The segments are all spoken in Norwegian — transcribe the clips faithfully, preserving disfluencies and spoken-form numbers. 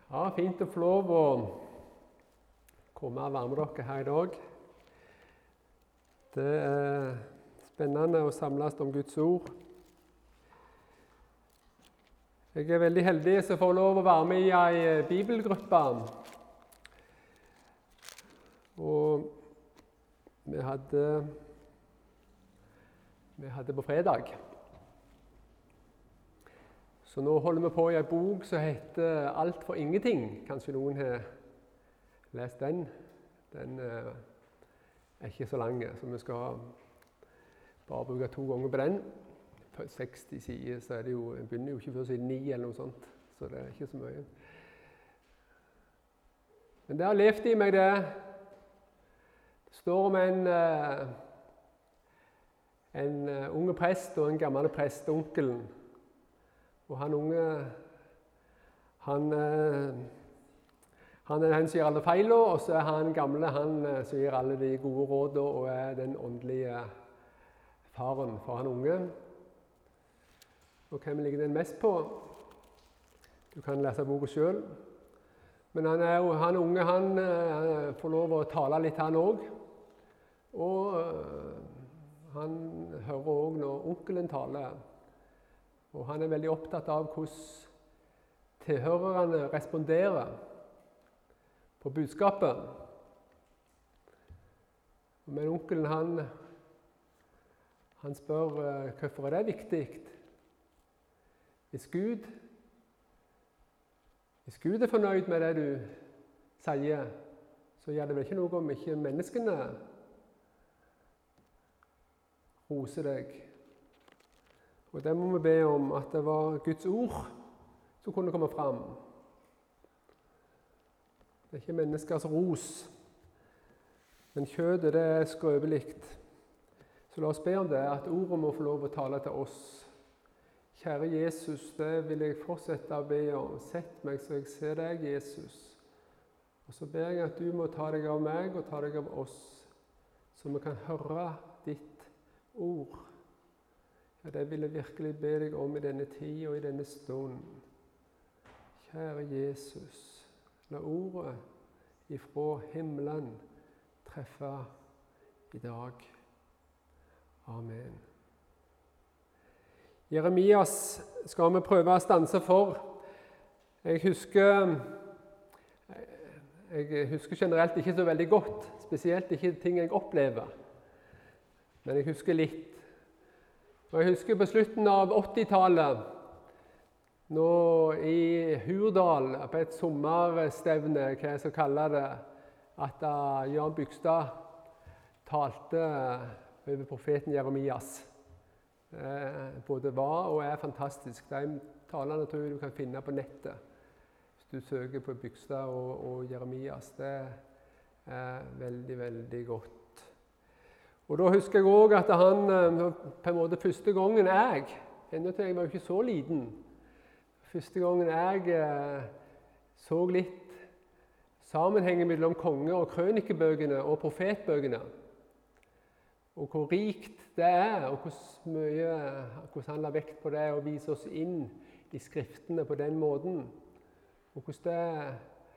Ja, fint å få lov å komme og være med dere her i dag. Det er spennende å samles om Guds ord. Jeg er veldig heldig som får lov å være med i en bibelgruppe. Og vi hadde, vi hadde på fredag. Så nå holder vi på i en bok som heter «Alt for ingenting». Kanskje noen har lest den. Den er ikke så lang, så vi skal bare bruke to ganger på den. På seksti sider, så er det jo, jeg begynner jo ikke før siden ni eller noe sånt, så det er ikke så mye. Men det har levd i meg det. Det står om en, en unge prest og en gammel prest, onkelen. Og han unge, han, han er den som gjør alle feil, og så er han gamle, han som gir alle de gode rådene og er den åndelige faren for han unge. Og hvem ligger den mest på? Du kan lese boka selv. Men han, er jo, han unge, han, han får lov å tale litt han også. Og han hører også når onkelen taler. Og han er veldig opptatt av hvordan tilhørerne responderer på budskapet. Men onkelen han, han spør hvorfor er det viktig. Hvis Gud, hvis Gud er fornøyd med det du sier, så gjør det vel ikke noe om ikke menneskene roser deg. Og det må vi be om at det var Guds ord som kunne komme fram. Det er ikke menneskers ros, men kjødet det er skrøpelikt. Så la oss be om det, at ordet må få lov å tale til oss. Kjære Jesus, det vil jeg fortsette å be om. Sett meg så jeg ser deg, Jesus. Og så ber jeg at du må ta deg av meg og ta deg av oss, så vi kan høre ditt ord. Ja, det vil jeg virkelig be deg om i denne tid og i denne stund. Kjære Jesus, la ordet ifra himmelen treffe i dag. Amen. Jeremias skal vi prøve å stanse for. Jeg husker, jeg husker generelt ikke så veldig godt, spesielt ikke ting jeg opplever. Men jeg husker litt. Og jeg husker på slutten av åttitallet, nå i Hurdal, på et sommerstevne, hva jeg skal kalle det, at Jan Bygstad talte over profeten Jeremias. Eh, både var og er fantastisk. De talene tror jeg du kan finne på nettet. Hvis du søker på Bygstad og, og Jeremias, det er veldig, veldig godt. Og da husker jeg også at han, på en måte første gangen jeg, enda til jeg var jo ikke så liten, første gangen jeg eh, så litt sammenhengen mellom konge- og krønikebøkene og profetbøkene, og hvor rikt det er, og hvor mye, hvordan han la vekt på det og vise oss inn i skriftene på den måten, og hvordan det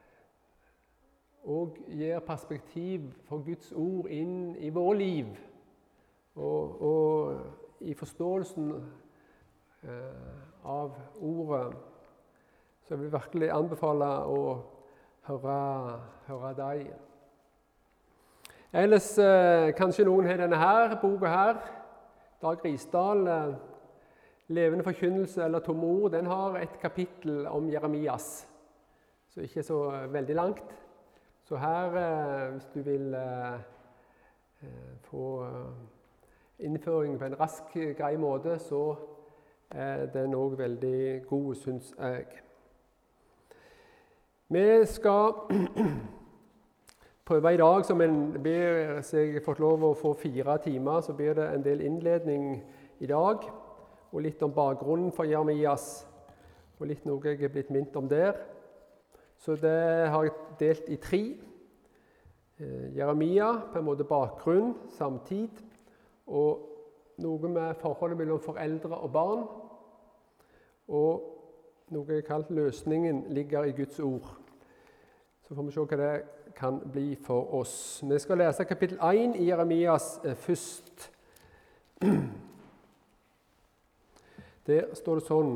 og gir perspektiv for Guds ord inn i vår liv, og, og i forståelsen eh, av ordet. Så jeg vil virkelig anbefale å høre, høre deg. Ellers eh, kanskje noen har denne her, boka her, Dag Risdal, eh, Levende forkynnelse eller Tomme ord, den har et kapittel om Jeremias, så ikke så veldig langt. Så her, hvis du vil få innføring på en rask, grei måte, så er den også veldig god, synes jeg. Vi skal prøve i dag, som en ber seg fått lov å få fire timer, så blir det en del innledning i dag, og litt om bakgrunnen for Jeremias, og litt noe jeg er blitt minnet om der. Så det har jeg delt i tre. Eh, Jeremia, på en måte bakgrunn, samtid, og noe med forholdet mellom foreldre og barn, og noe jeg kalt løsningen ligger i Guds ord. Så får vi se hva det kan bli for oss. Vi skal lese kapittel én i Jeremias eh, først. Der står det sånn,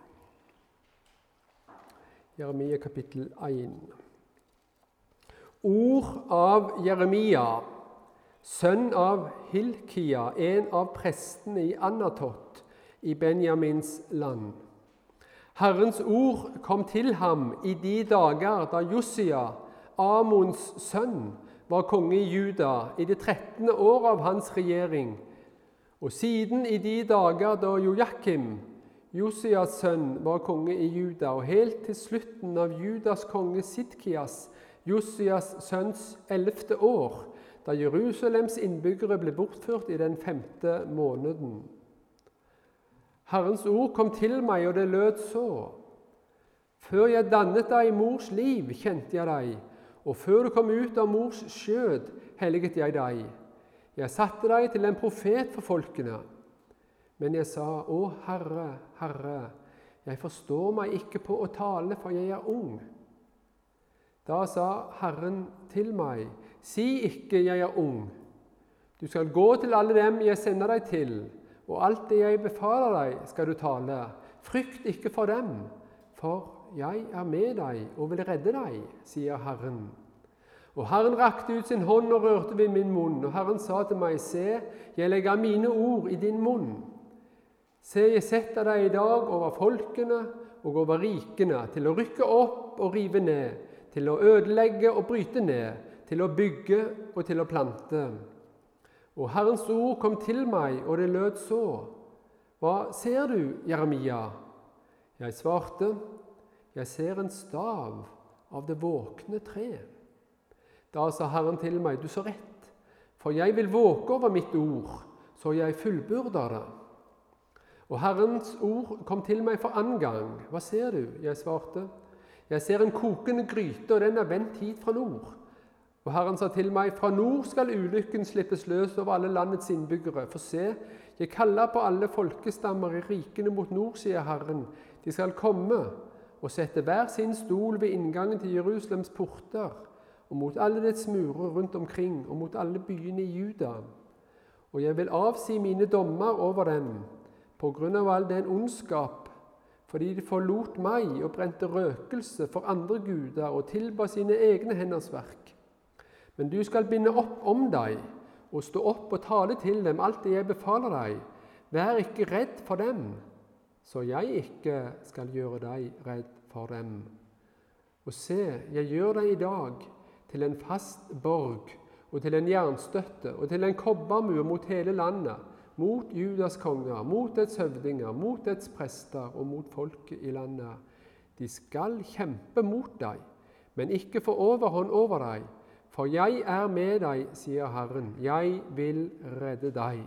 Jeremia kapittel én. Ord av Jeremia, sønn av Hilkia, en av prestene i Anatot i Benjamins land. Herrens ord kom til ham i de dager da Josia, Amons sønn, var konge i Juda, i det trettende år av hans regjering, og siden i de dager da Joakim, Josias sønn, var konge i Juda, og helt til slutten av Judas konge Sidkias, Josias sønns ellevte år, da Jerusalems innbyggere ble bortført i den femte måneden. Herrens ord kom til meg, og det lød så. Før jeg dannet deg i mors liv, kjente jeg deg, og før du kom ut av mors skjød, helliget jeg deg. Jeg satte deg til en profet for folkene. Men jeg sa, å Herre, Herre, jeg forstår meg ikke på å tale, for jeg er ung. Da sa Herren til meg, si ikke jeg er ung. Du skal gå til alle dem jeg sender deg til, og alt det jeg befaler deg skal du tale. Frykt ikke for dem, for jeg er med deg og vil redde deg, sier Herren. Og Herren rakte ut sin hånd og rørte ved min munn, og Herren sa til meg, se, jeg legger mine ord i din munn. Se, jeg setter deg i dag over folkene og over rikene, til å rykke opp og rive ned, til å ødelegge og bryte ned, til å bygge og til å plante. Og Herrens ord kom til meg, og det lød så. Hva ser du, Jeremia? Jeg svarte, jeg ser en stav av det våkne tre. Da sa Herren til meg, du så rett, for jeg vil våke over mitt ord, så jeg fullbyrder det. Og Herrens ord kom til meg for annen gang. Hva ser du? Jeg svarte, jeg ser en kokende gryte, og den er vendt hit fra nord. Og Herren sa til meg, fra nord skal ulykken slippes løs over alle landets innbyggere. For se, jeg kaller på alle folkestammer i rikene mot nord, sier Herren. De skal komme og sette hver sin stol ved inngangen til Jerusalems porter, og mot alle dets murer rundt omkring, og mot alle byene i Juda. Og jeg vil avsi mine dommer over dem, på grunn av all den ondskap, fordi de forlot meg og brente røkelse for andre guder og tilba sine egne henders verk. Men du skal binde opp om deg, og stå opp og tale til dem alt det jeg befaler deg. Vær ikke redd for dem, så jeg ikke skal gjøre deg redd for dem. Og se, jeg gjør deg i dag til en fast borg, og til en jernstøtte, og til en kobbermur mot hele landet, mot Judas konger, mot dets høvdinger, mot dets prester og mot folket i landet. De skal kjempe mot deg, men ikke få overhånd over deg, for jeg er med deg, sier Herren. Jeg vil redde deg.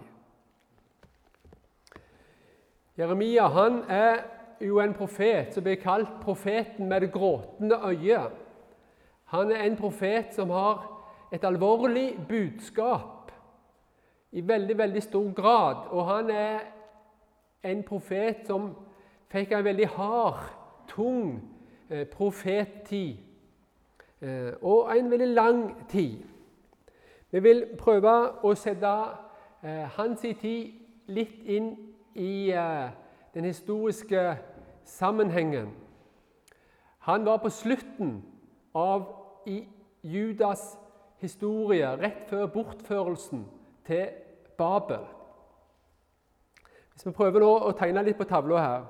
Jeremia, han er jo en profet som blir kalt profeten med det gråtende øyet. Han er en profet som har et alvorlig budskap i veldig, veldig stor grad, og han er en profet som fikk en veldig hard, tung eh, profettid, eh, og en veldig lang tid. Vi vil prøve å sette eh, hans tid litt inn i eh, den historiske sammenhengen. Han var på slutten av i Judas historie, rett før bortførelsen til Babel. Hvis vi prøver nå å tegne litt på tavla her.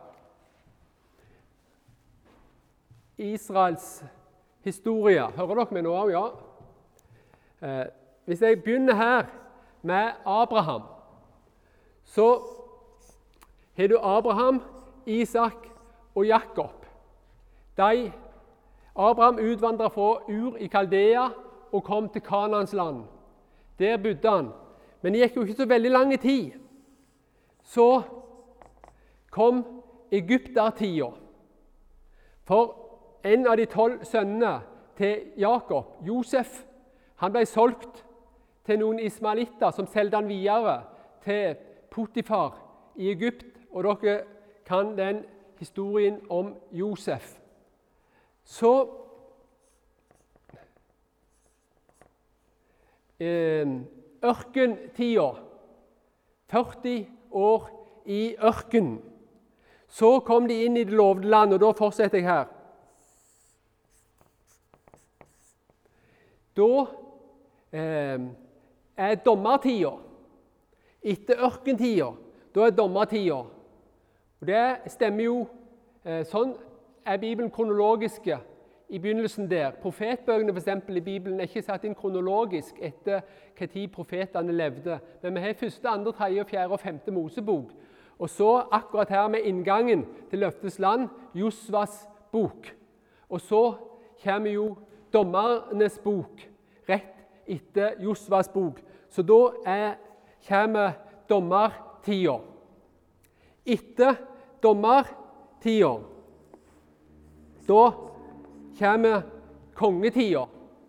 Israels historie. Hører dere meg nå? Ja. Eh, hvis jeg begynner her med Abraham, så har du Abraham, Isak og Jakob. De, Abraham utvandret fra Ur i Kaldea og kom til Kanaans land. Der bodde han. Men det gikk jo ikke så veldig lang tid. Så kom Egyptertida. For en av de tolv sønnene til Jakob, Josef, han ble solgt til noen ismaelitter som solgte han videre til Potifar i Egypt. Og dere kan den historien om Josef. Så eh, ørkentida. førti år i ørkenen. Så kom de inn i det lovede land, og da fortsetter jeg her. Da eh, er dommertida. Etter ørkentida, da er dommertida. Og det stemmer jo, eh, sånn er Bibelen kronologiske i begynnelsen der. Profetbøkene for eksempel, i Bibelen er ikke satt inn kronologisk etter hva tid profetene levde. Men vi har første, andre, tredje, fjerde og femte Mosebok. Og så akkurat her med inngangen til Løftes land, Josvas bok. Og så kommer jo Dommernes bok, rett etter Josvas bok. Så da er, kommer dommertida. Etter dommertida, da kommer kongetida.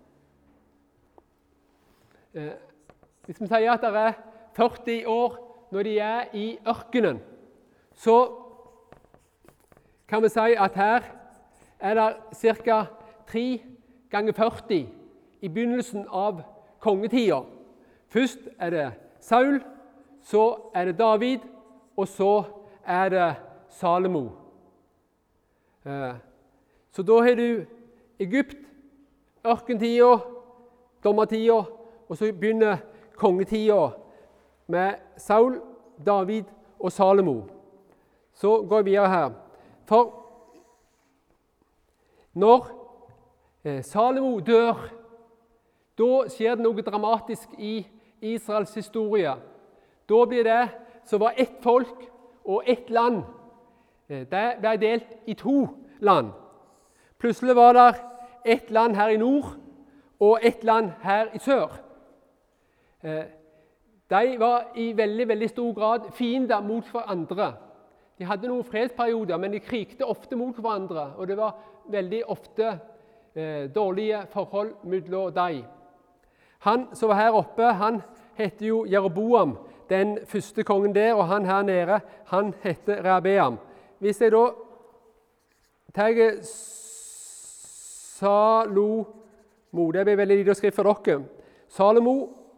Eh, hvis vi sier at det er førti år når de er i ørkenen, så kan vi si at her er det ca. tre ganger førti i begynnelsen av kongetida. Først er det Saul, så er det David, og så er det Salomo. Eh, så da har du Egypt, ørkentida, dommertida, og så begynner kongetida med Saul, David og Salomo. Så går vi videre her. For når eh, Salomo dør, da skjer det noe dramatisk i Israels historie. Da blir det som var ett folk og ett land. Eh, det ble delt i to land. Plutselig var det ett land her i nord og ett land her i sør. Eh, De var i veldig, veldig stor grad fiender mot hverandre. De hadde noen fredsperioder, men de krigte ofte mot hverandre, og det var veldig ofte eh, dårlige forhold mellom dem. Han som var her oppe, han heter jo Jeroboam, den første kongen der, og han her nede, han heter Rehabeam. Hvis jeg da tar Salomo, det blir veldig lite skrift for dere. Salomo,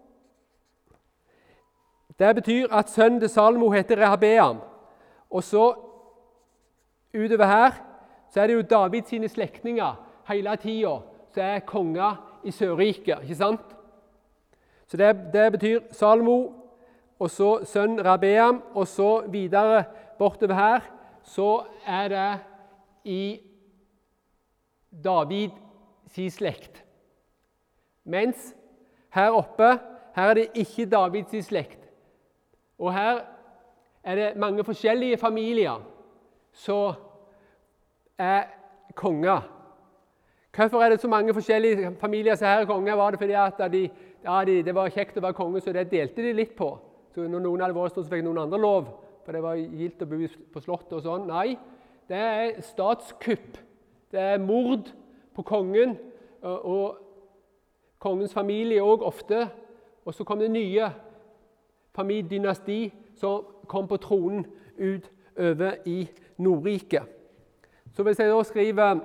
det betyr at sønnen til Salomo heter Rehabeam. Og så utover her så er det jo Davids sine slektninger hele tiden som er konger i Sørriket, ikke sant? Så det, det betyr Salomo, og så sønnen Rehabeam, og så videre bortover her, så er det i David sin slekt. Mens her oppe, her er det ikke Davids sin slekt. Og her er det mange forskjellige familier som er konger. Hvorfor er det så mange forskjellige familier som her er konger? Var det fordi at de, ja, de, det var kjekt å være konge, så det delte de litt på? Så når noen hadde vært stått, så fikk noen andre lov, for det var gildt å bo på slottet og sånn. Nei, det er statskupp. Det er mord på kongen, og, og kongens familie også ofte. Og så kom det nye familiedynasti som kom på tronen ut over i Nordriket. Så hvis jeg da skriver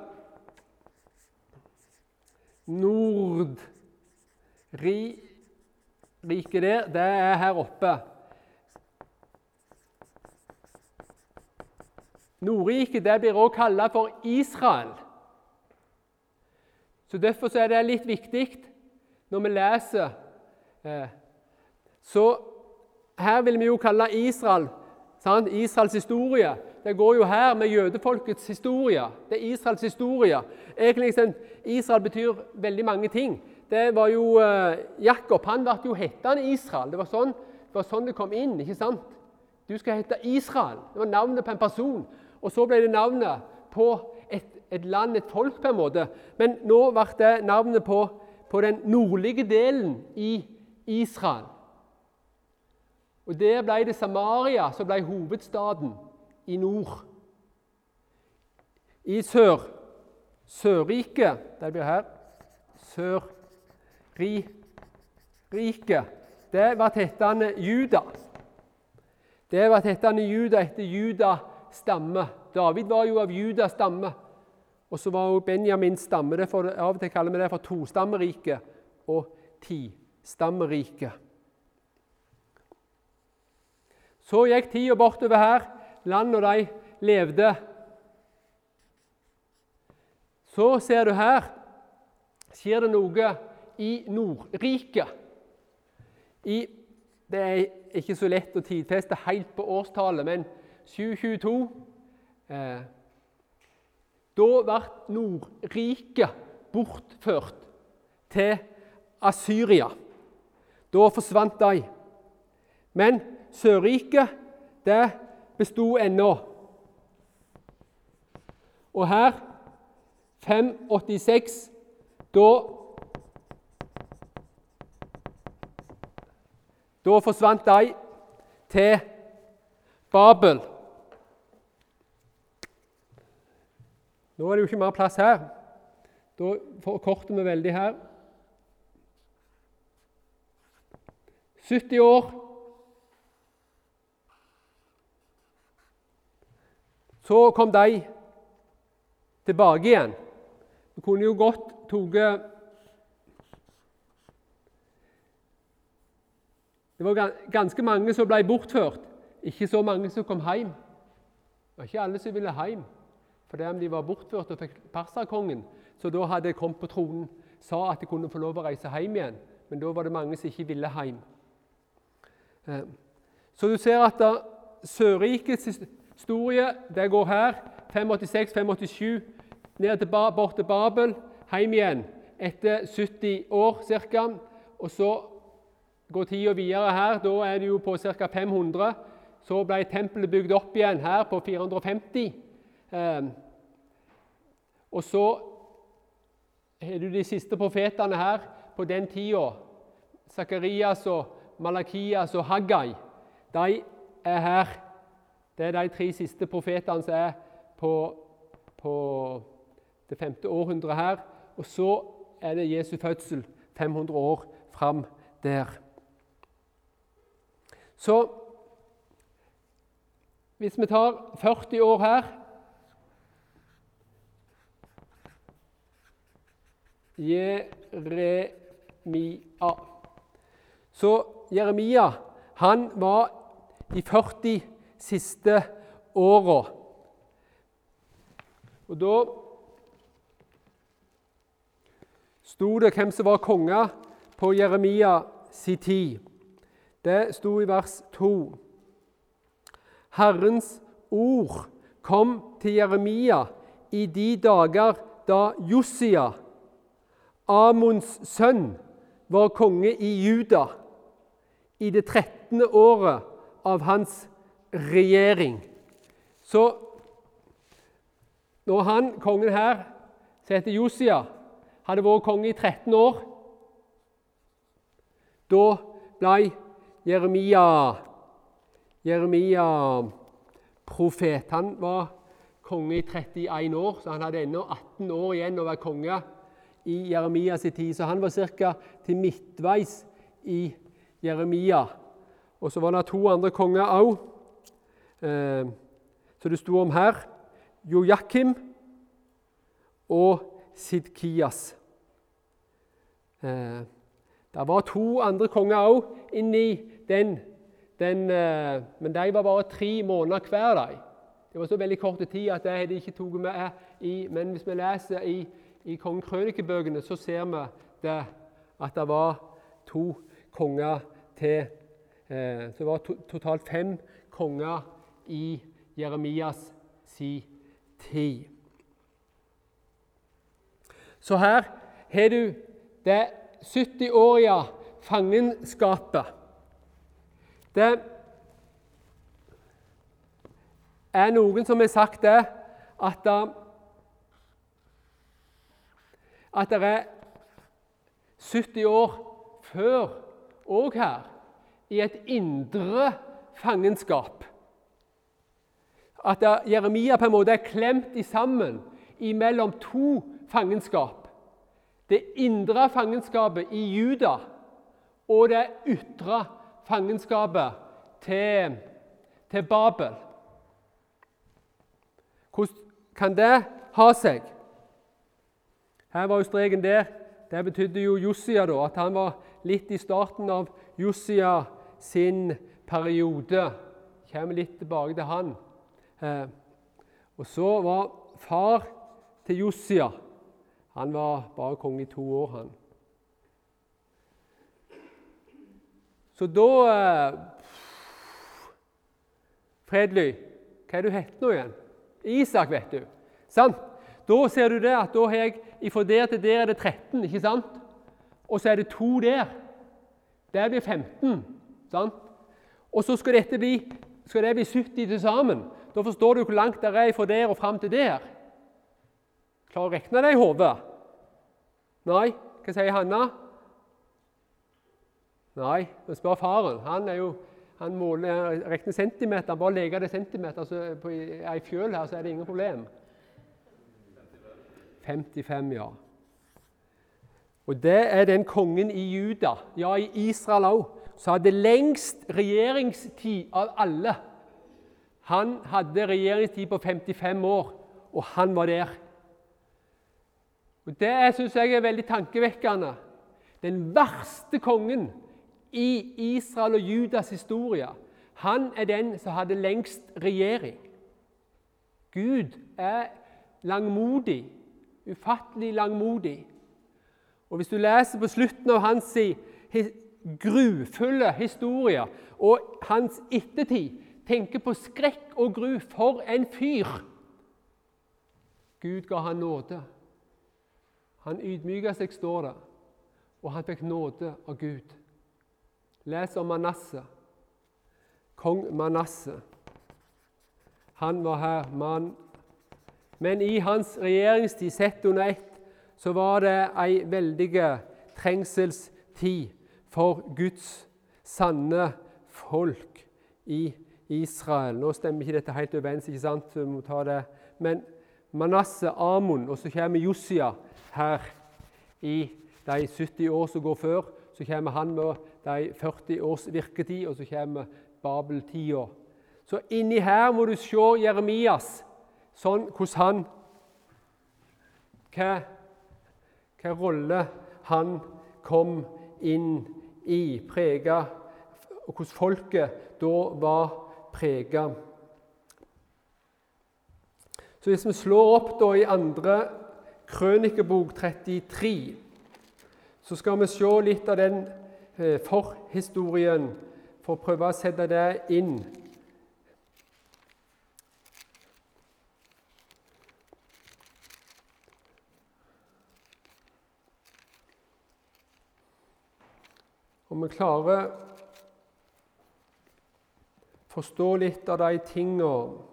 Nordriket der, det er her oppe. Nordriket det blir også kallet for Israel. Så derfor så er det litt viktig når vi leser. Eh, så her vil vi jo kalle Israel, sant? Israels historie. Det går jo her med jødefolkets historie. Det er Israels historie. Egentlig, Israel betyr veldig mange ting. Det var jo eh, Jakob, han ble jo hettende Israel. Det var, sånn, det var sånn det kom inn, ikke sant? Du skal hete Israel. Det var navnet på en person. Og så ble det navnet på et, et land, et folk på en måte. Men nå ble det navnet på, på den nordlige delen i Israel. Og der ble det Samaria som ble hovedstaden i nord. I sør, Sørriket, det blir her, Sørriket, det var hettende Juda. Det var hettende Juda etter Juda stamme. David var jo av Juda stamme, og så var jo Benjamins stamme. Derfor, av og til kaller vi det for tostammeriket og stammerike. Så gikk tida bortover her, landet de levde. Så ser du her, skjer det noe i Nordriket. I, det er ikke så lett å tidfeste helt på årstallet, men sju tjueto, eh, da ble Nordriket bortført til Assyria. Da forsvant de. Men Sørriket, det bestod ennå. Og her, fem åttiseks, da Da forsvant de til Babel. Nå er det jo ikke mer plass her. Da forkorter vi veldig her. sytti år. Så kom de tilbake igjen. Vi kunne jo godt tatt Det var ganske mange som ble bortført, ikke så mange som kom hjem. Det var ikke alle som ville hjem, for det om de var bortført og fikk perserkongen, så da hadde kommet på tronen, sa at de kunne få lov å reise hjem igjen, men da var det mange som ikke ville hjem. Så du ser at Sørrikets historie, det går her, fem åttiseks til fem åttisju, ned til, bort til Babel, hjem igjen, etter sytti år cirka, og så går tida videre her, da er det jo på ca. fem hundre. Så ble tempelet bygd opp igjen her på fire hundre og femti. Eh, og så er det de siste profetene her på den tida. Zakarias og Malakias og Haggai. De er her. Det er de tre siste profetene som er på, på det femte århundret her. Og så er det Jesu fødsel fem hundre år fram der. Så hvis vi tar førti år her Jeremia. Så Jeremia, han var de førti siste åra. Og da sto det hvem som var konge på Jeremia sin tid. Det sto i vers to. Herrens ord kom til Jeremia i de dager da Josia, Amons sønn, var konge i Juda, i det trettende året av hans regjering. Så når han, kongen her, som heter Josia, hadde vært konge i tretten år, da ble Jeremia, Jeremia profet. Han var konge i trettien år, så han hadde ennå atten år igjen å være konge i Jeremias tid. Så han var ca. til midtveis i Jeremia. Og så var det to andre konger også, eh, så det sto om her, Joakim og Sidkias. Eh, det var to andre konger også inni den, den eh, men de var bare tre måneder hver dag. Det var så veldig kort tid at det hadde ikke tatt med i, men hvis vi leser i, i kongekrønikebøkene, så ser vi det, at det var to konger til. Eh, så det var to, totalt fem konger i Jeremias si tid. Så her har du det sytti-årige fangenskapet. Det er noen som har sagt det, at, at det er sytti år før og her, i et indre fangenskap. At Jeremia på en måte er klemt i sammen imellom to fangenskap. Det indre fangenskapet i Juda og det ytre fangenskapet til, til Babel. Hvordan kan det ha seg? Her var jo streken der. det betydde jo Josia, da, at han var litt i starten av Josia sin periode. Kommer litt tilbake til han. Eh, og så var far til Josia, han var bare konge i to år, han. Så da eh, Fredly, hva er du hett nå igjen? Isak, vet du. Sant? Da ser du det at da har jeg, ifra der til der er det tretten, ikke sant? Og så er det to der. Der blir femten, sant? Og så skal dette bli, skal det bli sytti til sammen. Da forstår du hvor langt det er fra der og frem til der. Klarer å rekne det i hodet? Nei? Hva sier Hanna? Nei, men spør faren. Han er jo, han måler, rekner centimeter, han bare leger det centimeter, så på ei fjøl her, så er det ingen problem. femtifem, ja. Og det er den kongen i Juda, ja i Israel også, som hadde lengst regjeringstid av alle. Han hadde regjeringstid på femtifem år, og han var der. Og det synes jeg er veldig tankevekkende. Den verste kongen i Israel og Judas historie, han er den som hadde lengst regjering. Gud er langmodig, ufattelig langmodig. Og hvis du leser på slutten av hans grufulle historie og hans ettertid, tenker på skrekk og gru for en fyr. Gud ga han nåde. Han ydmyket seg, står det, og han fikk nåde av Gud. Les om Manasse. Kong Manasse. Han var her, mann. Men i hans regjeringstid, sett under ett, så var det en veldig trengselstid for Guds sanne folk i Israel. Nå stemmer ikke dette helt overens, ikke sant? Vi må ta det. Men Manasse, Amon, og så kommer Josia her i de sytti år som går før, så kommer han med de førti års virketid, og så kommer Babel-tida. Så inni her må du se Jeremias, sånn hvordan han, hva, hva rolle han kom inn i, preget, og hvordan folket da var preget. Så hvis vi slår opp da i andre Krønikebok trettitre, så skal vi se litt av den eh, forhistorien for å prøve å sette det inn. Om vi klarer å forstå litt av de tingene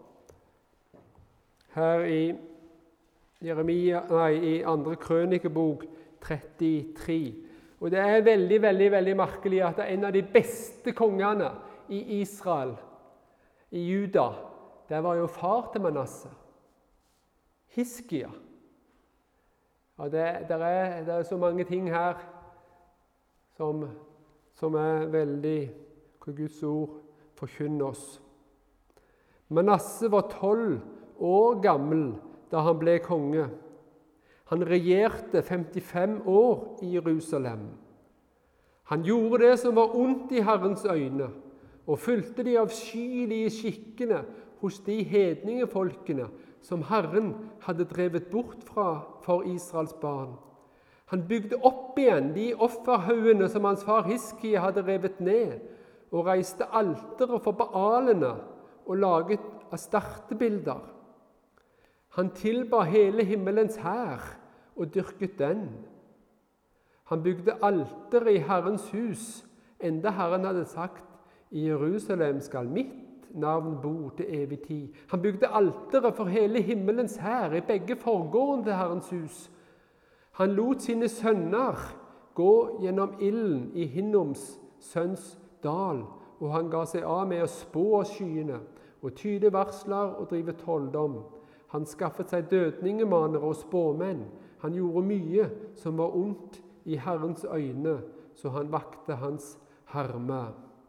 her i Jeremia, nei, i andre Krønikebok trettitre. Og det er veldig, veldig, veldig merkelig at en av de beste kongene i Israel, i Juda, det var jo far til Manasse, Hiskia. Og det, det, er, det er så mange ting her som, som er veldig, hva Guds ord forkynner oss. Manasse var tolv år gammel da han ble konge. Han regjerte femtifem år i Jerusalem. Han gjorde det som var ondt i Herrens øyne, og fulgte de avskyelige skikkene hos de hedningefolkene som Herren hadde drevet bort fra for Israels barn. Han bygde opp igjen de offerhaugene som hans far Hiskia hadde revet ned, og reiste altere for Baalene og laget astartebilder. Han tilba hele himmelens hær og dyrket den. Han bygde altere i Herrens hus, enda Herren hadde sagt, i Jerusalem skal mitt navn bo til evig tid. Han bygde altere for hele himmelens hær i begge forgårdene til Herrens hus. Han lot sine sønner gå gjennom ilden i Hinnoms sønns dal, og han ga seg av med å spå av skyene, og tyde varsler og drive trolldom. Han skaffet seg dødningemanere og spåmenn. Han gjorde mye som var ondt i Herrens øyne, så han vakte hans harme.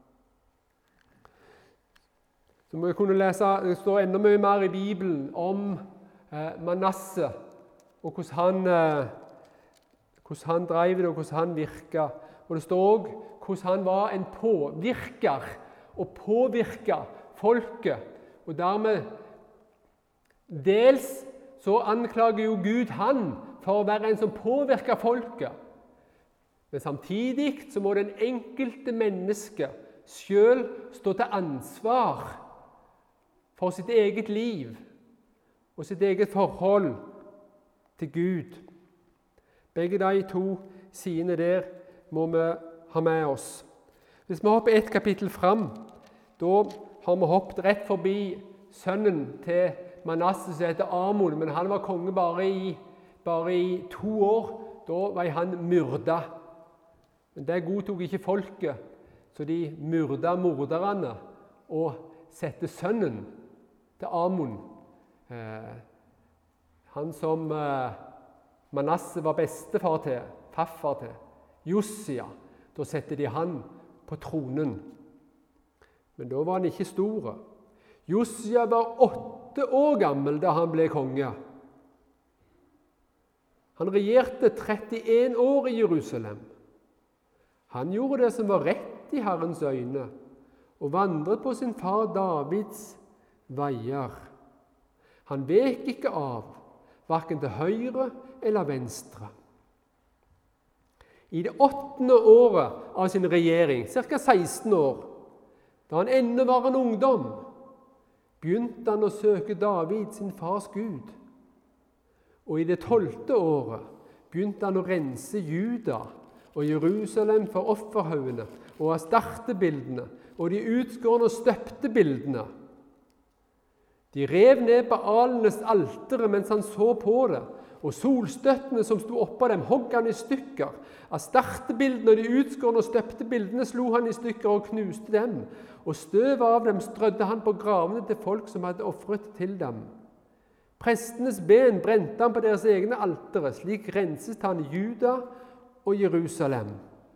Så må jeg kunne lese, det står enda mye mer i Bibelen om eh, Manasse, og hvordan han, eh, hvordan han drev det, og hvordan han virket. Og det står også hvordan han var en påvirker, og påvirket folket. Og dermed, dels så anklager jo Gud han for å være en som påvirker folket. Men samtidig så må den enkelte menneske selv stå til ansvar for sitt eget liv og sitt eget forhold til Gud. Begge de to sidene der må vi ha med oss. Hvis vi hopper ett kapittel fram, da har vi hoppet rett forbi sønnen til Manasse som heter Amon, men han var konge bare i, bare i to år. Da var han myrda. Men det godtok ikke folket, så de myrda morderne og sette sønnen til Amon. Eh, han som eh, Manasse var bestefar til, farfar til, Josia. Da sette de han på tronen. Men da var han ikke stor. Josia var åtte år gammel da han ble konge. Han regjerte trettien år i Jerusalem. Han gjorde det som var rett i Herrens øyne, og vandret på sin far Davids veier. Han vek ikke av, hverken til høyre eller venstre. I det åttende året av sin regjering, ca. seksten år, da han ennå var en ungdom, begynte han å søke David, sin fars Gud. Og i det tolvte året begynte han å rense Juda og Jerusalem for offerhaugene og astartebildene og de utskårne og støpte bildene. De rev ned Baalenes altere mens han så på det, og solstøttene som sto oppå dem hogg han i stykker. Astartebildene og de utskårne og støpte bildene slo han i stykker og knuste dem, og støv av dem strødde han på gravene til folk som hadde offret til dem. Prestenes ben brente han på deres egne altere, slik renset han Juda og Jerusalem.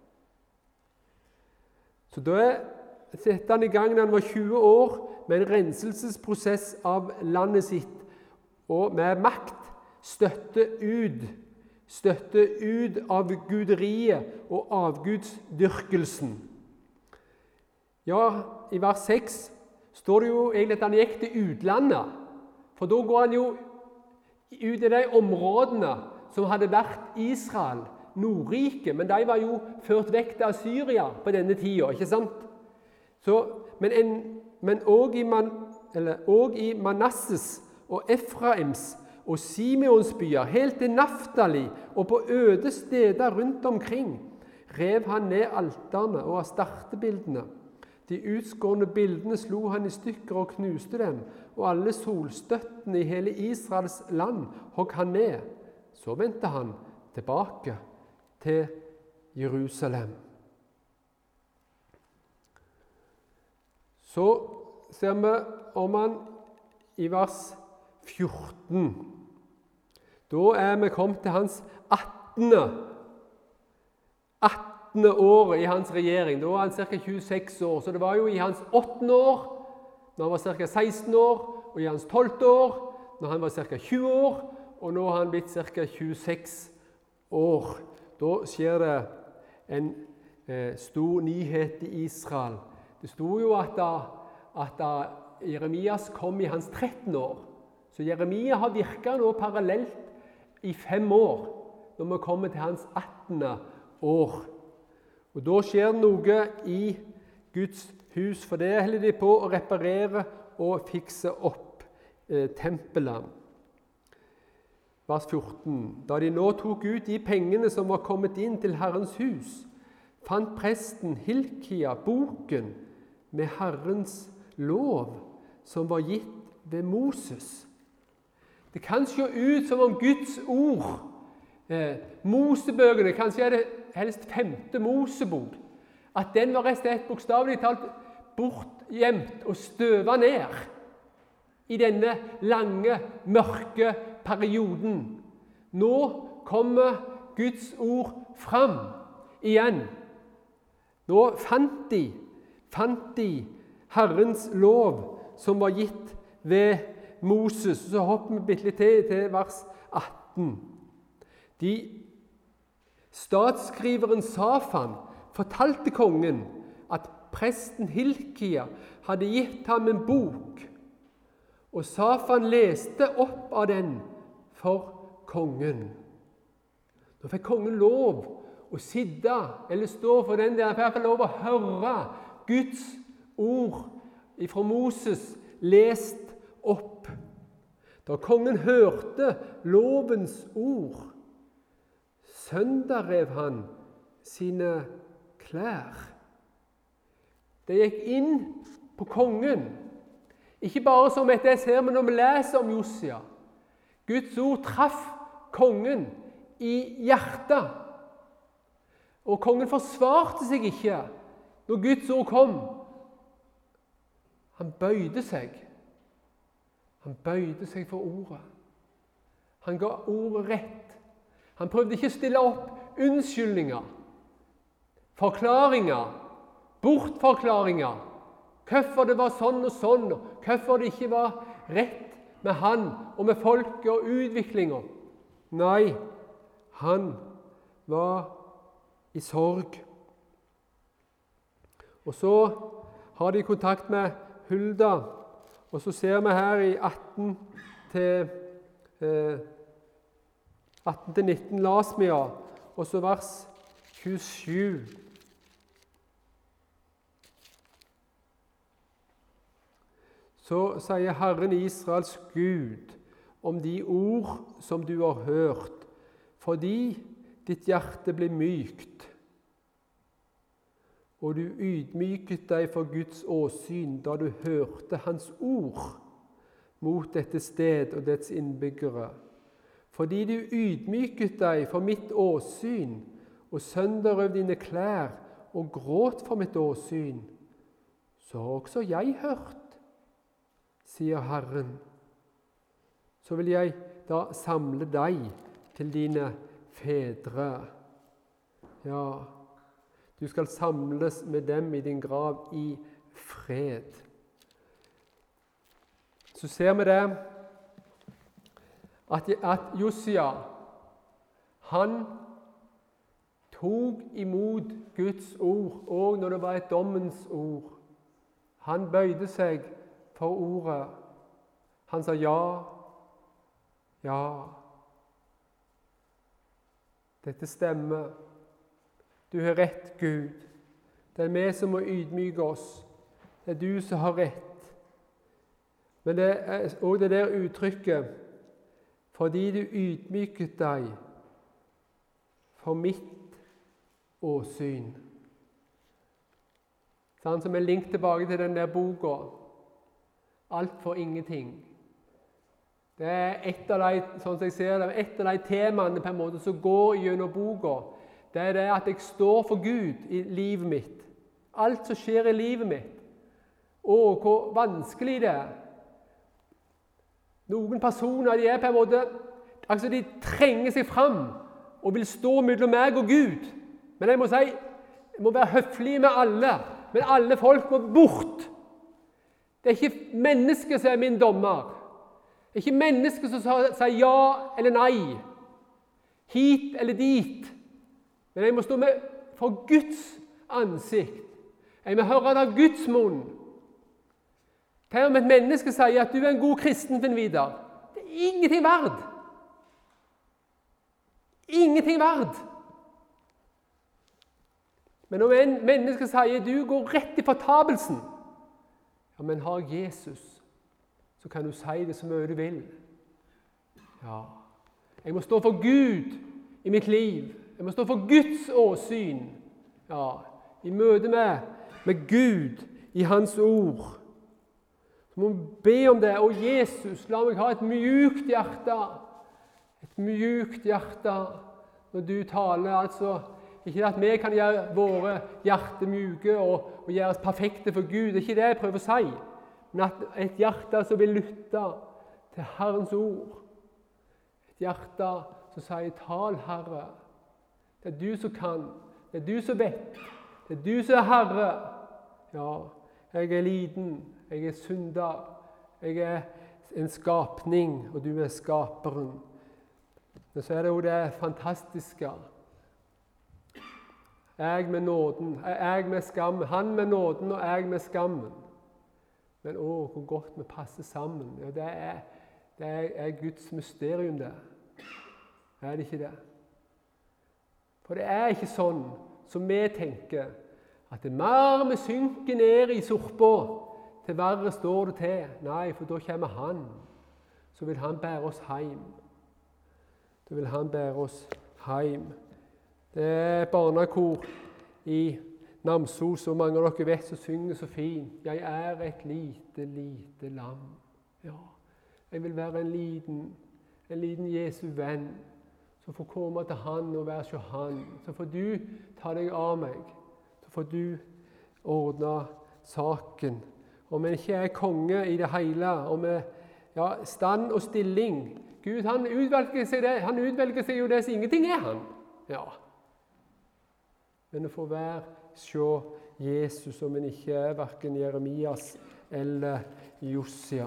Så da satte han i gang da han var tjue år med en renselsesprosess av landet sitt, og med makt støtte ut, støtte ut av guderiet og avgudsdyrkelsen. Ja, i vers seks står det jo egentlig at han gikk til utlandet, for da går han jo ut i de områdene som hadde vært Israel, Nordrike, men de var jo ført vekk til Assyria på denne tida, ikke sant? Så, men, en, men også, i Man, eller, også i Manasses og Efraims og Simeons byer, helt til Naftali og på øde steder rundt omkring, rev han ned alterne og astartebildene. De utskårne bildene slo han i stykker og knuste dem, og alle solstøttene i hele Israels land hogg han ned. Så vendte han tilbake til Jerusalem. Så ser vi om han i vers fjorten. Da er vi kommet til hans attende attende året i hans regjering. Da var han ca. tjueseks år, så det var jo i hans åttende år, når han var ca. seksten år, og i hans tolvte år, når han var ca. tjue år, og nå har han blitt ca. tjueseks år. Da skjer det en eh, stor nyhet i Israel. Det sto jo at, da, at da Jeremias kom i hans trettende år. Så Jeremia har virket nå parallelt i fem år, når vi kommer til hans attende år. Og da skjer det noe i Guds hus, for det holder de på å reparere og fikse opp eh, tempelet. Vers fjorten. Da de nå tok ut de pengene som var kommet inn til Herrens hus, fant presten Hilkia boken med Herrens lov, som var gitt ved Moses. Det kan se ut som om Guds ord, eh, Mosebøkene, kanskje er det helst femte Mosebok, at den var rett og slett bokstavelig talt bortgjemt og støva ned i denne lange, mørke perioden. Nå kommer Guds ord fram igjen. Nå fant de, fant de Herrens lov som var gitt ved Moses. Så hopper vi bitte litt til, til vers atten. De Statsskriveren Safan fortalte kongen at presten Hilkia hadde gitt ham en bok, og Safan leste opp av den for kongen. Nå fikk kongen lov å sitte eller stå for den der, han fikk lov å høre Guds ord fra Moses lest opp. Da kongen hørte lovens ord, sønderrev han sine klær. Det gikk inn på kongen, ikke bare som et jeg ser, men når vi leser om Josia. Guds ord traff kongen i hjertet, og kongen forsvarte seg ikke når Guds ord kom. Han bøyde seg. Han bøyde seg for ordet. Han ga ordet rett. Han prøvde ikke å stille opp unnskyldninger, forklaringer, bortforklaringer, hvorfor det var sånn og sånn, og hvorfor det ikke var rett med han og med folket og utviklingen. Nei, han var i sorg. Og så har de kontakt med Hulda, og så ser vi her i atten til nitten las vi, ja, og så vers tjuesju. Så sier Herren Israels Gud om de ord som du har hørt, fordi ditt hjerte ble mykt, og du ydmyket deg for Guds åsyn da du hørte hans ord mot dette sted og dets innbyggere. Fordi du ydmyket deg for mitt åsyn og sønderrøv dine klær og gråt for mitt åsyn, så har også jeg hørt, sier Herren. Så vil jeg da samle deg til dine fedre. Ja, du skal samles med dem i din grav i fred. Så ser vi det, at, at Josia, han tok imot Guds ord, og når det var et dommens ord. Han bøyde seg for ordet. Han sa ja, ja. Dette stemmer. Du har rett, Gud. Det er vi som må ydmyke oss. Det er du som har rett. Men det er også det der uttrykket, fordi du ydmyket deg for mitt åsyn. Sånn som er link tilbake til den der boka, Alt for ingenting. Det er et av de, sånn som jeg ser det, et av de temaene på en måte som går gjennom boka. Det er det at jeg står for Gud i livet mitt. Alt som skjer i livet mitt. Og hvor vanskelig det er. Noen personer, de er på en måte, altså de trenger seg fram og vil stå mellom meg og Gud. Men jeg må si, jeg må være høflig med alle, men alle folk må bort. Det er ikke mennesker som er min dommer. Det er ikke mennesker som sier ja eller nei, hit eller dit. Men jeg må stå med for Guds ansikt. Jeg må høre det av Guds munn. Til om et menneske sier at du er en god kristen, Finn Vidar, det er ingenting verd. Ingenting verd. Men om en menneske sier du går rett i fortapelsen, ja, men har Jesus, så kan du si det så mye du vil. Ja, jeg må stå for Gud i mitt liv. Jeg må stå for Guds åsyn. Ja, i møte med, med Gud i hans ord. Så må vi be om det. Og Jesus, la meg ha et mjukt hjerte. Et mjukt hjerte når du taler. Altså, ikke at vi kan gjøre våre hjerter mjuke og, og gjøre oss perfekte for Gud. Det er ikke det jeg prøver å si. Men at et hjerte som vil lytte til Herrens ord. Et hjerte som sier, tal Herre. Det er du som kan. Det er du som vet. Det er du som er Herre. Ja, jeg er liten. Jeg er synder. Jeg er en skapning, og du er skaperen. Men så er det jo det fantastiske Jeg med nåden, jeg med skammen. Han med nåden og jeg med skammen. Men å, hvor godt vi passer sammen. Ja, det er, det er Guds mysterium, det. Er det ikke det? For det er ikke sånn som vi tenker, at det mer vi synker ned i sorpa, til verre står det til. Nei, for da kommer han. Så vil han bære oss hjem. Da vil han bære oss hjem. Det er barnekor i Namsos, og mange av dere vet som synger så fint. Jeg er et lite, lite lam. Ja, jeg vil være en liten, en liten Jesu venn, så får komme til han og være så han. Så får du ta deg av meg. Så får du ordne saken. Om vi ikke er konge i det hele, om vi ja, stand og stilling. Gud, han utvelger seg det. Han utvelger seg jo det, så ingenting er han. Ja. Men det får være se Jesus, om en ikke er hverken Jeremias eller Josia.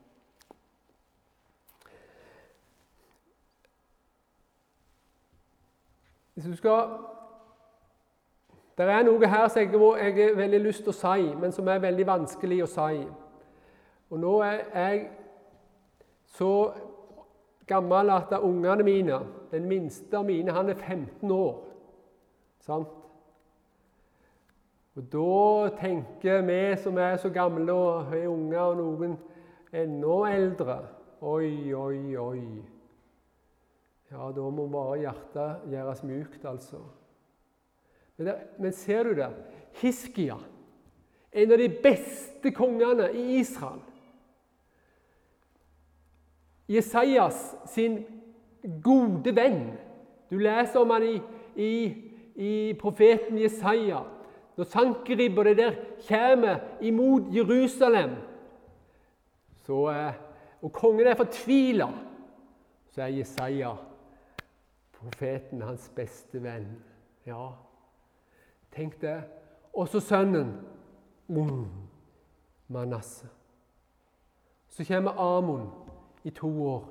Hvis du skal... Det er noe her som jeg har veldig lyst til å si, men som er veldig vanskelig å si. Og nå er jeg så gammel at ungene mine, den minste av mine, han er femten år. Sant? Og da tenker vi som er så gamle og er unge, og noen enda eldre. Oi, oi, oi. Ja, da må bare hjertet gjøres mjukt, altså. Men, der, men ser du det? Hiskia, en av de beste kongene i Israel. Jesajas sin gode venn. Du leser om han i, i, i profeten Jesaja. Når Sankerib og det der kommer imot Jerusalem, så, og kongen er fortvilet, så er Jesaja profeten hans beste venn. Ja, tenk det. Og så sønnen, mm, Manasse. Så kommer Amon i to år.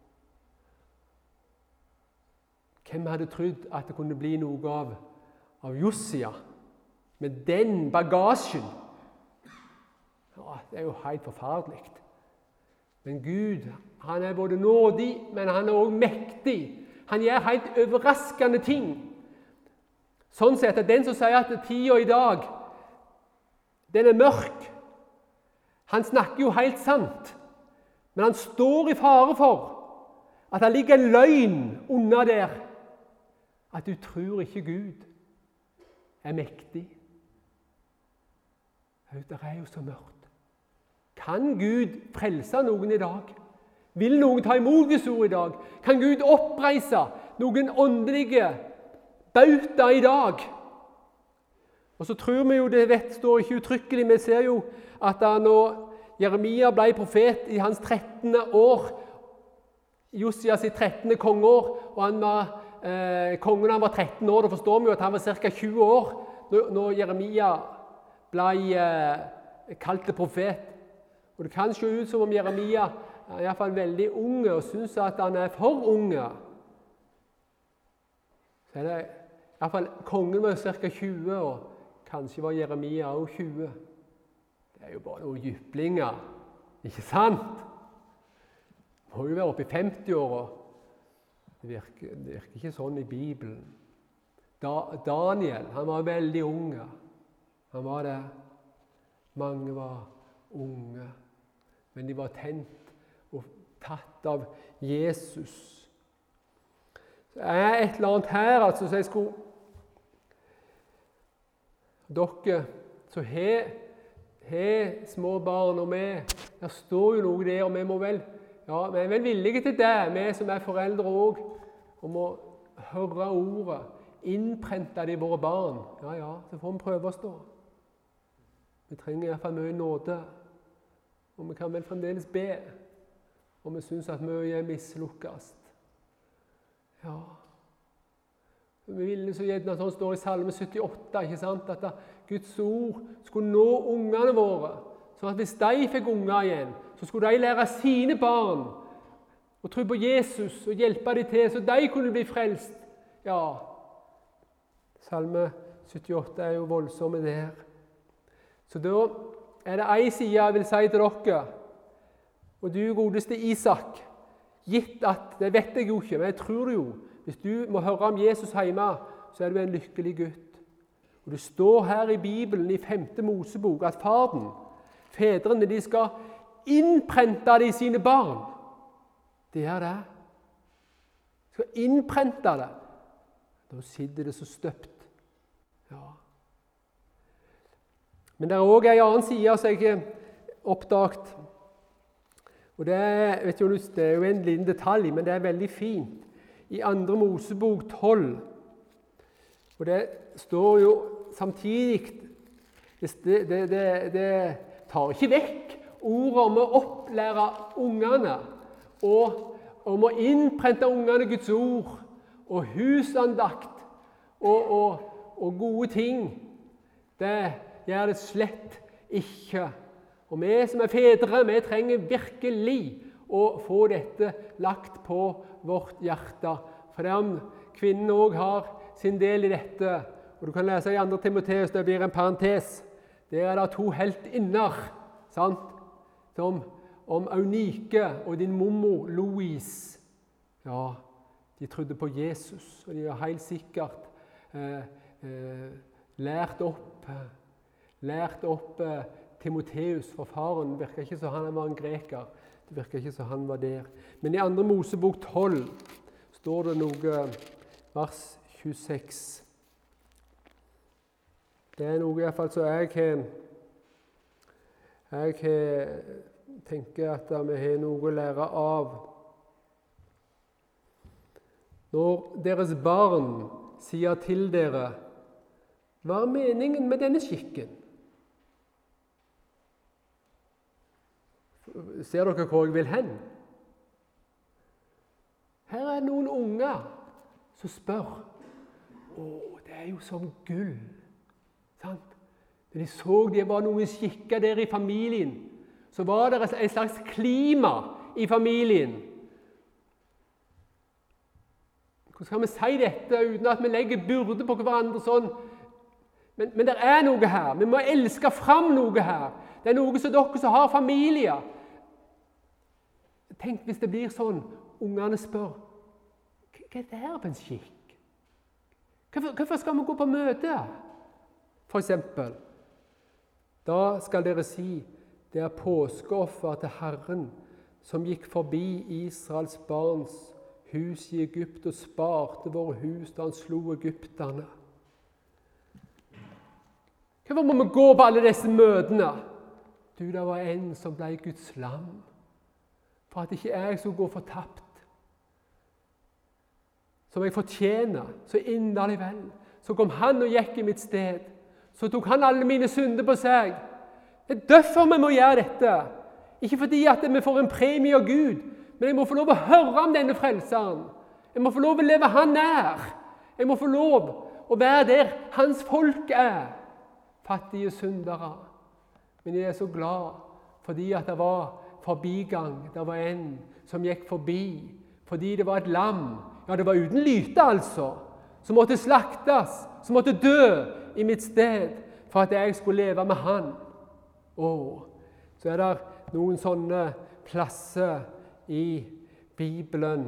Hvem hadde trodd at det kunne bli noe av, av Josia? Med den bagasjen. Ja, det er jo helt forferdelig. Men Gud, han er både nådig, men han er også mektig. Han gjør helt overraskende ting. Sånn sett at den som sier at tida i dag, den er mørk, han snakker jo helt sant. Men han står i fare for at det ligger en løgn under der. At du tror ikke Gud er mektig. Det er jo så mørkt. Kan Gud frelse noen i dag? Vil noen ta imot Guds ord i dag? Kan Gud oppreise noen åndelige bauta i dag? Og så tror vi jo, det vet, står ikke uttrykkelig, vi ser jo at da når Jeremia ble profet i hans trettende år, Josia sitt trettende kongeår, og han var, eh, kongen han var tretten år, da forstår vi jo at han var ca. tjue år når, når Jeremia ble eh, kalt til profet. Og det kan se ut som om Jeremia er i hvert fall veldig unge og synes at han er for unge. Så er det i hvert fall kongen var ca. tjue, og kanskje var Jeremia også tjue. Det er jo bare noen jyplinger, ikke sant? Det må jo være oppe i femti-åra. Det virker, det virker ikke sånn i Bibelen. Da, Daniel, han var veldig unge. Han var det. Mange var unge. Men de var tent og tatt av Jesus. Så er et eller annet her, altså, så jeg skulle... Dere, så har he, små barn og vi, der står jo noe der, og vi må vel... Ja, vi er vel villige til det, vi som er foreldre også, om å høre ordet, innprente det i våre barn. Ja, ja, så får vi prøve oss da. Vi trenger i hvert fall mye nåde, og vi kan vel fremdeles be, og vi synes at mye er mislukkast. Ja. Vi ville så gjerne, sånn står i Salme syttiåtte, ikke sant, at Guds ord skulle nå ungene våre, sånn at hvis de fikk unger igjen, så skulle de lære sine barn å tro på Jesus og hjelpe dem til, så de kunne bli frelst. Ja, Salme syttiåtte er jo voldsomme der. Så da er det en side jeg vil si til dere, og du godeste Isak, gitt at, det vet jeg jo ikke, men jeg tror jo, hvis du må høre om Jesus hjemme, så er du en lykkelig gutt. Og det står her i Bibelen i femte Mosebok at faren, fedrene, de skal innprente det i sine barn. Det er det. De skal innprente det. Da sitter det så støpt. Ja. Men det er også en annen side som jeg har oppdaget. Og det er, vet du, det er jo en liten detalj, men det er veldig fint. I andre Mosebok tolv, og det står jo samtidig, det, det, det, det tar ikke vekk ordet om å opplære ungene, og om å innprente ungene Guds ord, og husandakt, og, og, og gode ting. Det gjør det slett ikke. Og vi som er fedre, vi trenger virkelig å få dette lagt på vårt hjerte. For det om kvinnen også har sin del i dette, og du kan lese i andre Timoteus, det blir en parentes, der er det to heltinner, sant? Som om Eunike og din mommo Louise. Ja, de trodde på Jesus, og de har helt sikkert eh, eh, lært opp, lært opp eh, Timoteus, for faren virker ikke som han var en greker. Det virker ikke som han var der. Men i andre Mosebok tolv står det noe, vers tjueseks. Det er noe i hvert fall så jeg har, jeg tenker at vi har noe å lære av. Når deres barn sier til dere, hva er meningen med denne skikken? Ser dere hvor jeg vil hen? Her er noen unger som spør. Å, det er jo som gull. Sant? Når de så det var noen skikker der i familien, så var det en slags klima i familien. Hvordan skal vi si dette uten at vi legger byrde på hverandre sånn? Men, men det er noe her. Vi må elske fram noe her. Det er noe som dere som har familier. Tenk hvis det blir sånn, ungene spør, hva er det her på en skikk? Hvorfor, hvorfor skal vi gå på møte? For eksempel, da skal dere si, det er påskeoffer til Herren, som gikk forbi Israels barns hus i Egypt og sparte våre hus da han slo egypterne. Hvorfor må vi gå på alle disse møtene? Du, det var en som ble Guds lam, for at ikke jeg skulle gå fortapt, som jeg fortjener, så inderlig vel. Så kom han og gikk i mitt sted, så tok han alle mine synder på seg. Det er derfor vi må gjøre dette. Ikke fordi at vi får en premie av Gud, men jeg må få lov å høre om denne frelseren. Jeg må få lov å leve han nær. Jeg må få lov å være der hans folk er. Fattige syndere. Men jeg er så glad fordi at det var forbigang. Det var en som gikk forbi. Fordi det var et lam. Ja, det var uten lyte altså. Som måtte slaktes. Som måtte dø i mitt sted. For at jeg skulle leve med han. Åh, så er det noen sånne plasser i Bibelen.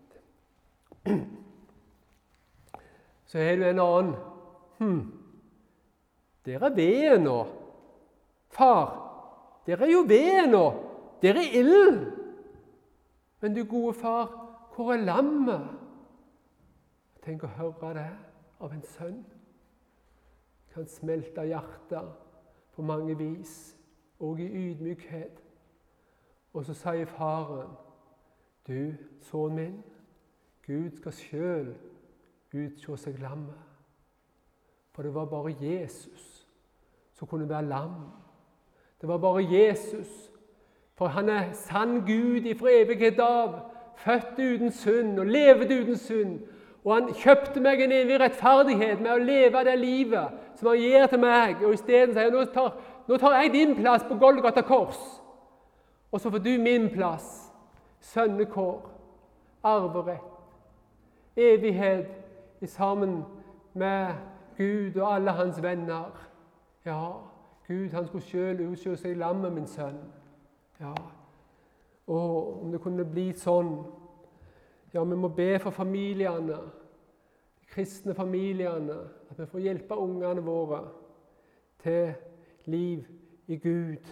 Så er det en annen. Hm. Dere er ved nå. Far, dere er jo ved nå. Dere er ild. Men du gode far, hvor er lammet? Tenk å høre det av en sønn. Kan smelte hjertet på mange vis, og i ydmykhet. Og så sier faren, du, sønnen min, Gud skal selv utse seg lammet. For det var bare Jesus som kunne være lam. Det var bare Jesus, for han er sann Gud ifra evighet av, født uten synd og levet uten synd. Og han kjøpte meg en evig rettferdighet med å leve det livet som han gir til meg. Og i stedet sier han, nå tar, nå tar jeg din plass på Golgata kors. Og så får du min plass. Sønnekår, arverett, evighet i sammen med Gud og alle hans venner. Ja, Gud, han skulle selv utsjå seg lammet, min sønn. Ja, og om det kunne bli sånn. Ja, vi må be for familiene, de kristne familiene, at vi får hjelpe ungene våre til liv i Gud.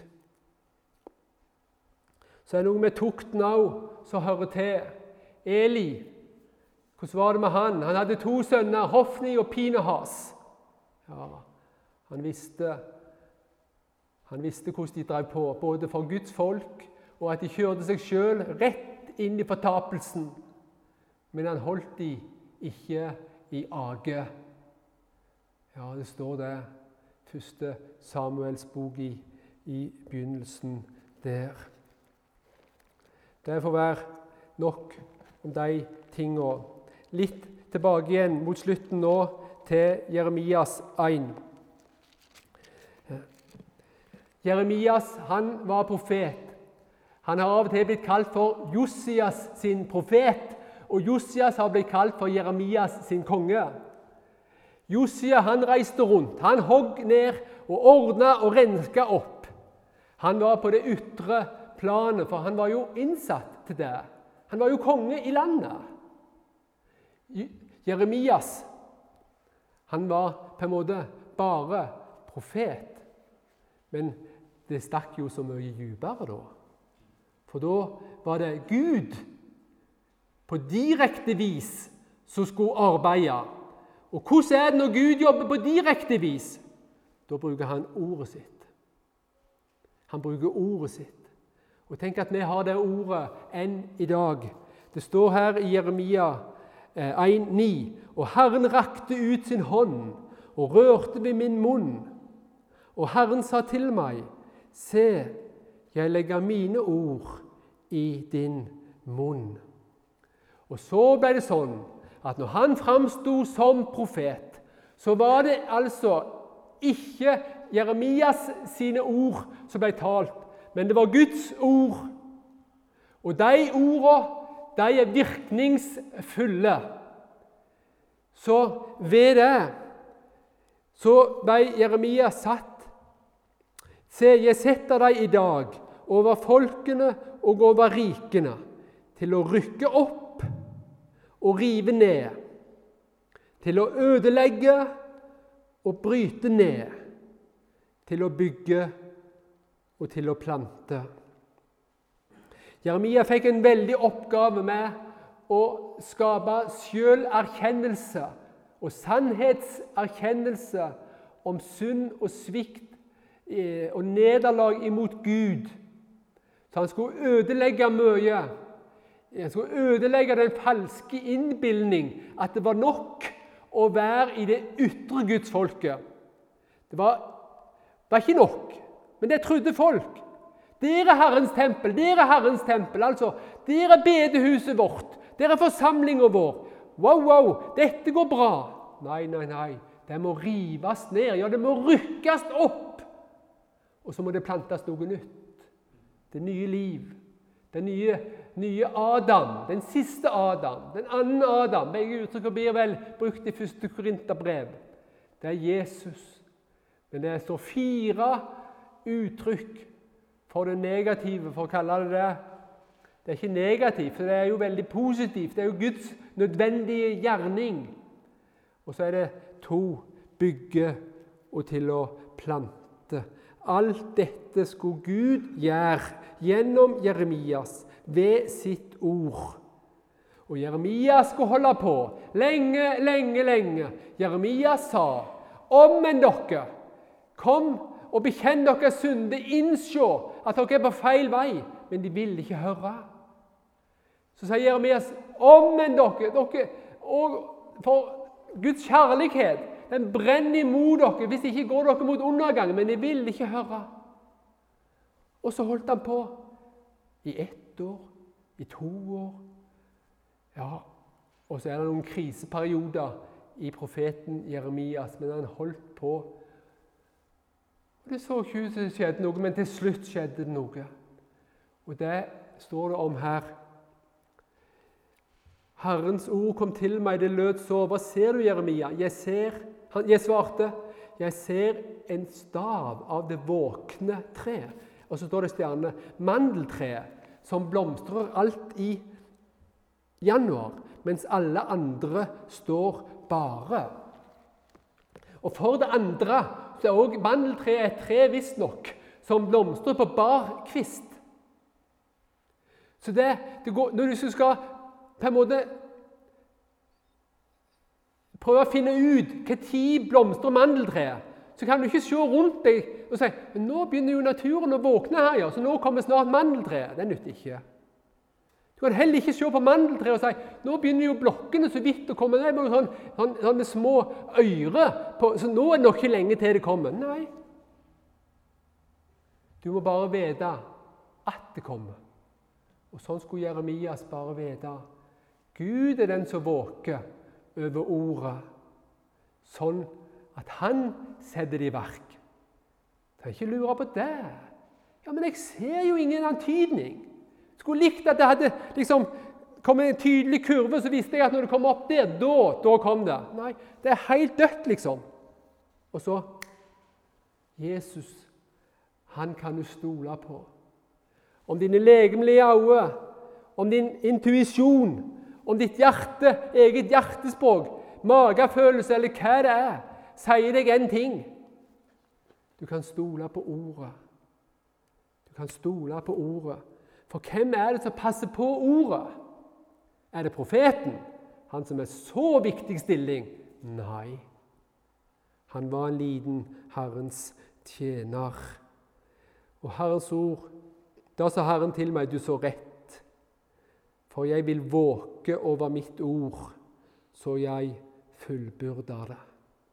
Så er det noe med tukten også som hører til. Eli, hvordan var det med han? Han hadde to sønner, Hofni og Pinehas. Ja, han visste, han visste hvordan de drev på, både for Guds folk, og at de kjørte seg selv rett inn i fortapelsen. Men han holdt de ikke i age. Ja, det står det, første Samuels bok i, i begynnelsen der. Det får være nok om de tingene. Litt tilbake igjen mot slutten nå til Jeremias en. Jeremias, han var profet. Han har av og til blitt kalt for Josias sin profet, og Josias har blitt kalt for Jeremias sin konge. Josia, han reiste rundt, han hogg ned og ordnet og renska opp. Han var på det ytre planet, for han var jo innsatt til det. Han var jo konge i landet. Jeremias, han var på en måte bare profet, men det stakk jo så mye dypere da. For da var det Gud på direkte vis som skulle arbeide. Og hvordan er det når Gud jobber på direkte vis? Da bruker han ordet sitt. Han bruker ordet sitt. Og tenk at vi har det ordet enn i dag. Det står her i Jeremia en ni. Og Herren rakte ut sin hånd og rørte ved min munn. Og Herren sa til meg, se, jeg legger mine ord i din munn. Og så ble det sånn at når han framstod som profet, så var det altså ikke Jeremias sine ord som ble talt, men det var Guds ord. Og de ordene, de er virkningsfulle. Så ved det, så ble Jeremia satt. Se, jeg setter deg i dag over folkene og over rikene til å rykke opp og rive ned, til å ødelegge og bryte ned, til å bygge og til å plante. Jeremia fikk en veldig oppgave med å skape selverkjennelse og sannhetserkjennelse om synd og svikt og nederlag imot Gud. Så han skulle ødelegge mye. Han skulle ødelegge den falske innbildning at det var nok å være i det ytre gudsfolket. Det var, var ikke nok, men det trodde folk. Dere er Herrens tempel, dere er Herrens tempel, altså. Dere er bedehuset vårt, dere er forsamlingen vår. Wow, wow, dette går bra. Nei, nei, nei, det må rives ned, ja, det må rykkes opp. Og så må det plantes noe nytt. Det nye liv, den nye, nye Adam, den siste Adam, den andre Adam. Begge uttrykk blir vel brukt i første Korinterbrev. Det er Jesus. Men det står fire uttrykk for det negative, for å kalle det det. Det er ikke negativt, for det er jo veldig positivt. Det er jo Guds nødvendige gjerning. Og så er det to, bygge og til å plante. Alt dette skulle Gud gjøre gjennom Jeremias ved sitt ord. Og Jeremias skulle holde på lenge, lenge, lenge. Jeremias sa, omvend dere, kom og bekjenn dere synde, innsjå at dere er på feil vei, men de vil ikke høre. Så sier Jeremias, omvend dere, dere og for Guds kjærlighet, den brenner imot dere, hvis ikke går dere mot undergang, men de vil ikke høre. Og så holdt han på i ett år, i to år. Ja, og så er det noen kriseperioder i profeten Jeremias, men han holdt på. Og det så ikke ut som det skjedde noe, men til slutt skjedde det noe. Og det står det om her. Herrens ord kom til meg, det lød så. Hva ser du, Jeremia? Jeg ser Han, jeg svarte, jeg ser en stav av det våkne tre. Og så står det stjerne, mandeltreet, som blomstrer alt i januar, mens alle andre står bare. Og for det andre, så er også mandeltreet et tre visst nok, som blomstrer på bar kvist. Så det, det går, når du skal på en måte prøve å finne ut hva tid blomstrer mandeltreet, så kan du ikke se rundt deg og si men nå begynner jo naturen å våkne her, ja, så nå kommer snart mandeltreet. Det nytter ikke. Du kan heller ikke se på mandeltreet og si nå begynner jo blokkene så vidt å komme. Det er sånn, sånn, sånne små øyre, på, så nå er det nok ikke lenge til det kommer. Nei. Du må bare vite at det kommer. Og sånn skulle Jeremias bare vite. Gud er den som våker over ordet, sånn at han setter det i verk. Du kan ikke lure på det. Ja, men jeg ser jo ingen antydning. Skulle likt at det hadde liksom kommet en tydelig kurve, så visste jeg at når det kom opp der, da, da kom det. Nei, det er helt dødt, liksom. Og så, Jesus, han kan du stole på. Om dine legemlige øyne, om din intuisjon, om ditt hjerte, eget hjertespråk, magefølelse eller hva det er, sier deg en ting. Du kan stole på ordet. Du kan stole på ordet. For hvem er det som passer på ordet? Er det profeten? Han som er så viktig stilling? Nei. Han var en liten Herrens tjener. Og Herrens ord, da sa Herren til meg, du så rett. For jeg vil våke over mitt ord, så jeg fullbyrder det.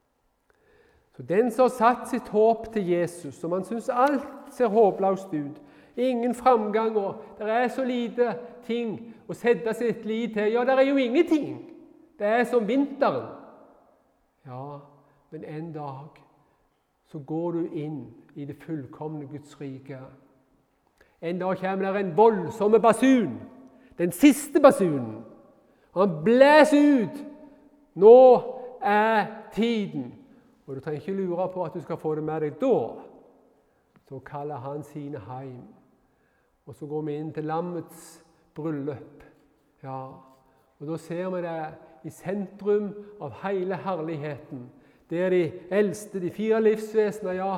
Så den som har satt sitt håp til Jesus, som han synes alt ser håpløst ut, ingen framgang, og det er så lite ting å sette sitt liv til. Ja, det er jo ingenting. Det er som vinteren. Ja, men en dag så går du inn i det fullkomne Guds rike. En dag kommer det en voldsomme basun, den siste basunen. Han blæser ut. Nå er tiden. Og du trenger ikke lure på at du skal få det med deg da. Så kaller han sine heim. Og så går vi inn til lammets bryllup. Ja, og da ser vi det i sentrum av hele herligheten. Det er de eldste, de fire livsvesener, ja.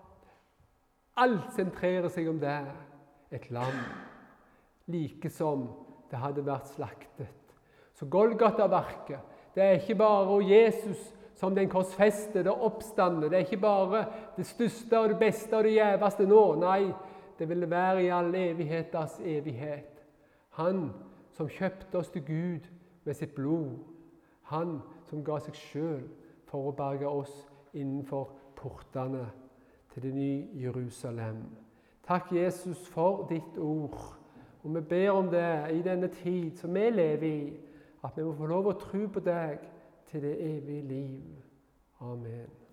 Alt sentrerer seg om det. Et lam. Like som det hadde vært slaktet. Så Golgata-verket, det er ikke bare Jesus som den korsfestede oppstande. Det er ikke bare det største og det beste og det gjeveste nå. Nei, det vil være i all evigheters evighet. Han som kjøpte oss til Gud med sitt blod. Han som ga seg selv for å berge oss innenfor portene til det nye Jerusalem. Takk, Jesus, for ditt ord. Og vi ber om det i denne tid som vi lever i, at vi må få lov å tro på deg til det evige liv. Amen.